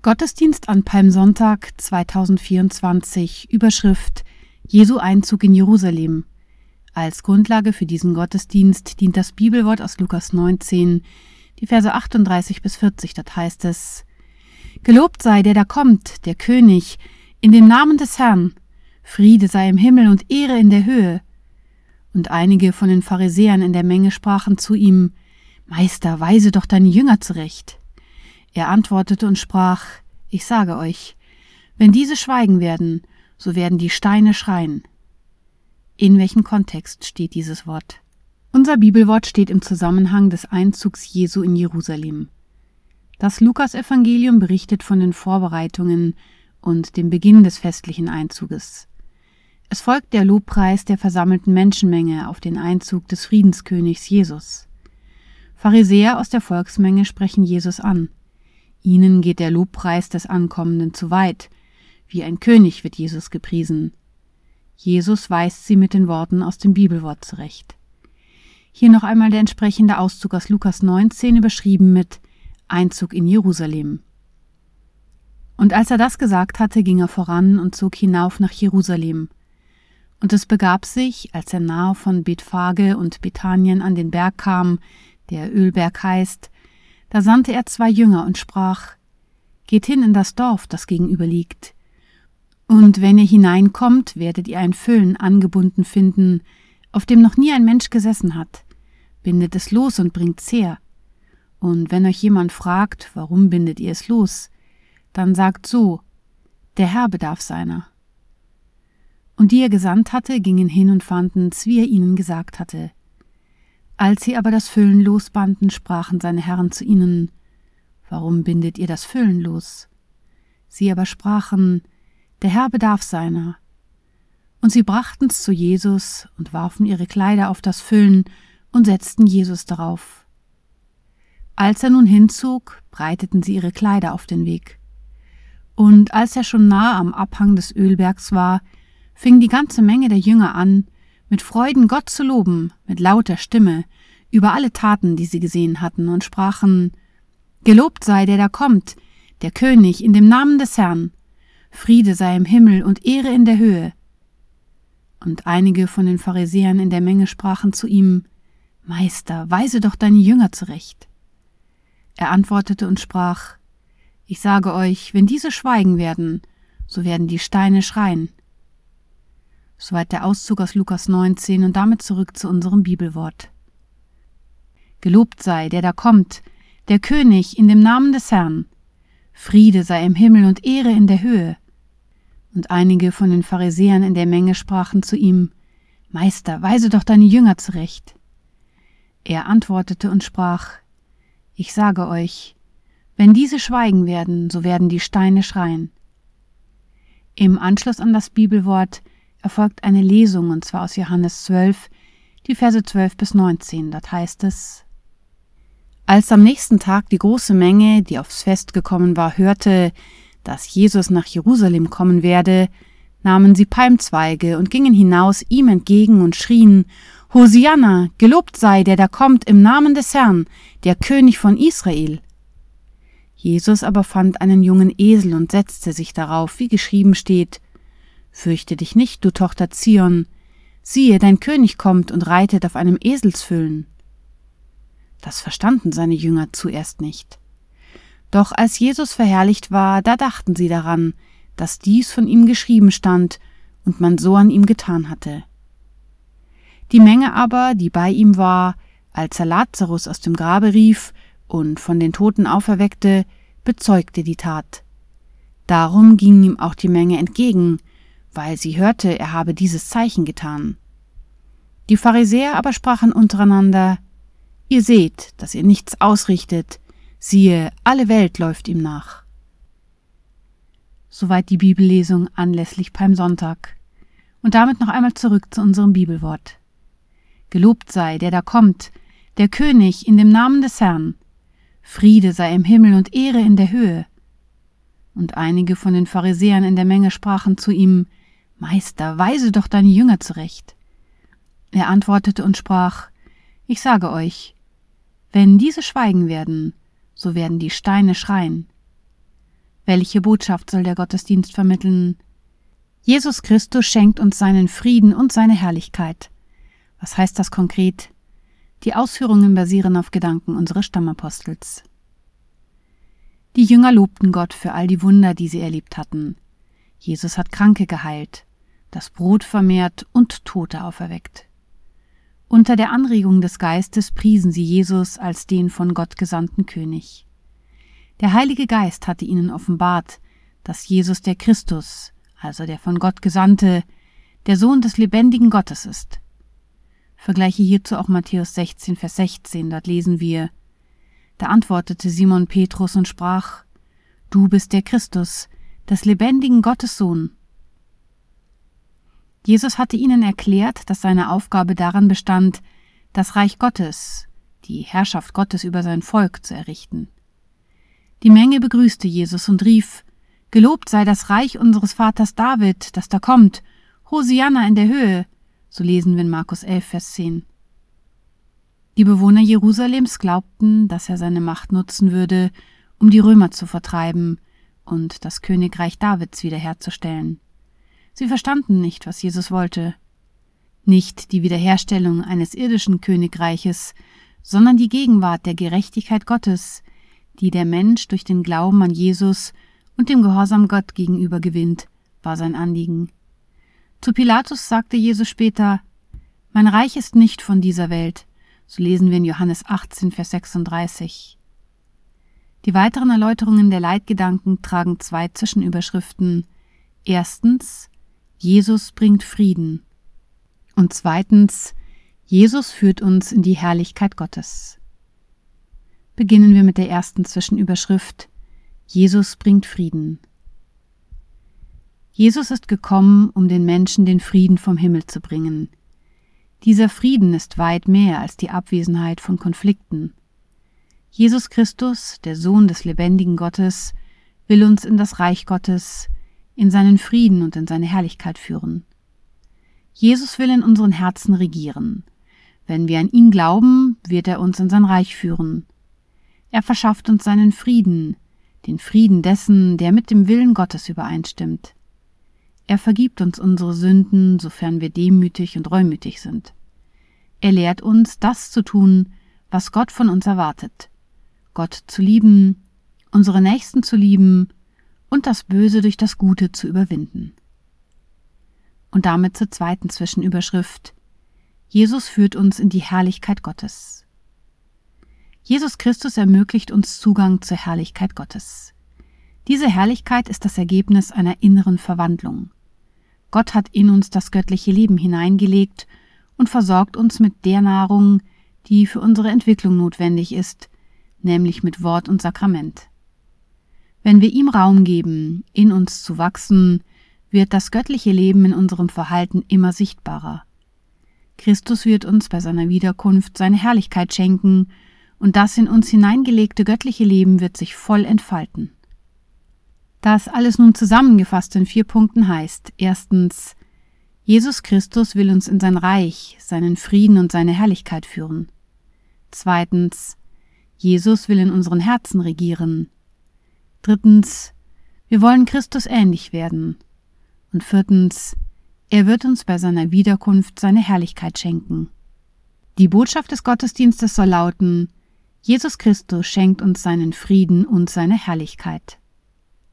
Gottesdienst an Palmsonntag 2024, Überschrift Jesu Einzug in Jerusalem. Als Grundlage für diesen Gottesdienst dient das Bibelwort aus Lukas 19, die Verse 38 bis 40, dort heißt es: Gelobt sei der da kommt, der König, in dem Namen des Herrn, Friede sei im Himmel und Ehre in der Höhe. Und einige von den Pharisäern in der Menge sprachen zu ihm: Meister, weise doch deine Jünger zurecht. Er antwortete und sprach: Ich sage euch, wenn diese schweigen werden, so werden die Steine schreien. In welchem Kontext steht dieses Wort? Unser Bibelwort steht im Zusammenhang des Einzugs Jesu in Jerusalem. Das Lukas-Evangelium berichtet von den Vorbereitungen und dem Beginn des festlichen Einzuges. Es folgt der Lobpreis der versammelten Menschenmenge auf den Einzug des Friedenskönigs Jesus. Pharisäer aus der Volksmenge sprechen Jesus an. Ihnen geht der Lobpreis des Ankommenden zu weit. Wie ein König wird Jesus gepriesen. Jesus weist sie mit den Worten aus dem Bibelwort zurecht. Hier noch einmal der entsprechende Auszug aus Lukas 19, überschrieben mit Einzug in Jerusalem. Und als er das gesagt hatte, ging er voran und zog hinauf nach Jerusalem. Und es begab sich, als er nahe von Bethphage und Bethanien an den Berg kam, der Ölberg heißt, da sandte er 2 Jünger und sprach: Geht hin in das Dorf, das gegenüber liegt. Und wenn ihr hineinkommt, werdet ihr ein Füllen angebunden finden, auf dem noch nie ein Mensch gesessen hat. Bindet es los und bringt's her. Und wenn euch jemand fragt, warum bindet ihr es los, dann sagt so: Der Herr bedarf seiner. Und die er gesandt hatte, gingen hin und fanden's, wie er ihnen gesagt hatte. Als sie aber das Füllen losbanden, sprachen seine Herren zu ihnen: Warum bindet ihr das Füllen los? Sie aber sprachen: Der Herr bedarf seiner. Und sie brachten's zu Jesus und warfen ihre Kleider auf das Füllen und setzten Jesus darauf. Als er nun hinzog, breiteten sie ihre Kleider auf den Weg. Und als er schon nahe am Abhang des Ölbergs war, fing die ganze Menge der Jünger an, mit Freuden Gott zu loben, mit lauter Stimme, über alle Taten, die sie gesehen hatten, und sprachen: Gelobt sei der da kommt, der König in dem Namen des Herrn, Friede sei im Himmel und Ehre in der Höhe. Und einige von den Pharisäern in der Menge sprachen zu ihm: Meister, weise doch deine Jünger zurecht. Er antwortete und sprach: Ich sage euch, wenn diese schweigen werden, so werden die Steine schreien. Soweit der Auszug aus Lukas 19 und damit zurück zu unserem Bibelwort. Gelobt sei der da kommt, der König in dem Namen des Herrn. Friede sei im Himmel und Ehre in der Höhe. Und einige von den Pharisäern in der Menge sprachen zu ihm: Meister, weise doch deine Jünger zurecht. Er antwortete und sprach: Ich sage euch, wenn diese schweigen werden, so werden die Steine schreien. Im Anschluss an das Bibelwort erfolgt eine Lesung, und zwar aus Johannes 12, die Verse 12 bis 19. Dort heißt es: Als am nächsten Tag die große Menge, die aufs Fest gekommen war, hörte, dass Jesus nach Jerusalem kommen werde, nahmen sie Palmzweige und gingen hinaus ihm entgegen und schrien: Hosianna, gelobt sei der da kommt im Namen des Herrn, der König von Israel. Jesus aber fand einen jungen Esel und setzte sich darauf, wie geschrieben steht: Fürchte dich nicht, du Tochter Zion, siehe, dein König kommt und reitet auf einem Eselsfüllen. Das verstanden seine Jünger zuerst nicht. Doch als Jesus verherrlicht war, da dachten sie daran, dass dies von ihm geschrieben stand und man so an ihm getan hatte. Die Menge aber, die bei ihm war, als er Lazarus aus dem Grabe rief und von den Toten auferweckte, bezeugte die Tat. Darum ging ihm auch die Menge entgegen, weil sie hörte, er habe dieses Zeichen getan. Die Pharisäer aber sprachen untereinander: Ihr seht, dass ihr nichts ausrichtet, siehe, alle Welt läuft ihm nach. Soweit die Bibellesung anlässlich Palmsonntag. Und damit noch einmal zurück zu unserem Bibelwort. Gelobt sei der da kommt, der König in dem Namen des Herrn. Friede sei im Himmel und Ehre in der Höhe. Und einige von den Pharisäern in der Menge sprachen zu ihm: Meister, weise doch deine Jünger zurecht. Er antwortete und sprach: Ich sage euch, wenn diese schweigen werden, so werden die Steine schreien. Welche Botschaft soll der Gottesdienst vermitteln? Jesus Christus schenkt uns seinen Frieden und seine Herrlichkeit. Was heißt das konkret? Die Ausführungen basieren auf Gedanken unseres Stammapostels. Die Jünger lobten Gott für all die Wunder, die sie erlebt hatten. Jesus hat Kranke geheilt, das Brot vermehrt und Tote auferweckt. Unter der Anregung des Geistes priesen sie Jesus als den von Gott gesandten König. Der Heilige Geist hatte ihnen offenbart, dass Jesus der Christus, also der von Gott Gesandte, der Sohn des lebendigen Gottes ist. Vergleiche hierzu auch Matthäus 16, Vers 16, dort lesen wir: Da antwortete Simon Petrus und sprach: Du bist der Christus, des lebendigen Gottes Sohn. Jesus hatte ihnen erklärt, dass seine Aufgabe darin bestand, das Reich Gottes, die Herrschaft Gottes über sein Volk zu errichten. Die Menge begrüßte Jesus und rief: Gelobt sei das Reich unseres Vaters David, das da kommt, Hosianna in der Höhe, so lesen wir in Markus 11, Vers 10. Die Bewohner Jerusalems glaubten, dass er seine Macht nutzen würde, um die Römer zu vertreiben und das Königreich Davids wiederherzustellen. Sie verstanden nicht, was Jesus wollte. Nicht die Wiederherstellung eines irdischen Königreiches, sondern die Gegenwart der Gerechtigkeit Gottes, die der Mensch durch den Glauben an Jesus und dem Gehorsam Gott gegenüber gewinnt, war sein Anliegen. Zu Pilatus sagte Jesus später: Mein Reich ist nicht von dieser Welt, so lesen wir in Johannes 18, Vers 36. Die weiteren Erläuterungen der Leitgedanken tragen 2 Zwischenüberschriften. Erstens: Jesus bringt Frieden. Und zweitens: Jesus führt uns in die Herrlichkeit Gottes. Beginnen wir mit der ersten Zwischenüberschrift: Jesus bringt Frieden. Jesus ist gekommen, um den Menschen den Frieden vom Himmel zu bringen. Dieser Frieden ist weit mehr als die Abwesenheit von Konflikten. Jesus Christus, der Sohn des lebendigen Gottes, will uns in das Reich Gottes, in seinen Frieden und in seine Herrlichkeit führen. Jesus will in unseren Herzen regieren. Wenn wir an ihn glauben, wird er uns in sein Reich führen. Er verschafft uns seinen Frieden, den Frieden dessen, der mit dem Willen Gottes übereinstimmt. Er vergibt uns unsere Sünden, sofern wir demütig und reumütig sind. Er lehrt uns, das zu tun, was Gott von uns erwartet: Gott zu lieben, unsere Nächsten zu lieben und das Böse durch das Gute zu überwinden. Und damit zur zweiten Zwischenüberschrift: Jesus führt uns in die Herrlichkeit Gottes. Jesus Christus ermöglicht uns Zugang zur Herrlichkeit Gottes. Diese Herrlichkeit ist das Ergebnis einer inneren Verwandlung. Gott hat in uns das göttliche Leben hineingelegt und versorgt uns mit der Nahrung, die für unsere Entwicklung notwendig ist, nämlich mit Wort und Sakrament. Wenn wir ihm Raum geben, in uns zu wachsen, wird das göttliche Leben in unserem Verhalten immer sichtbarer. Christus wird uns bei seiner Wiederkunft seine Herrlichkeit schenken, und das in uns hineingelegte göttliche Leben wird sich voll entfalten. Das alles nun zusammengefasst in 4 Punkten heißt: Erstens: Jesus Christus will uns in sein Reich, seinen Frieden und seine Herrlichkeit führen. Zweitens: Jesus will in unseren Herzen regieren. Drittens: wir wollen Christus ähnlich werden. Und viertens: er wird uns bei seiner Wiederkunft seine Herrlichkeit schenken. Die Botschaft des Gottesdienstes soll lauten: Jesus Christus schenkt uns seinen Frieden und seine Herrlichkeit.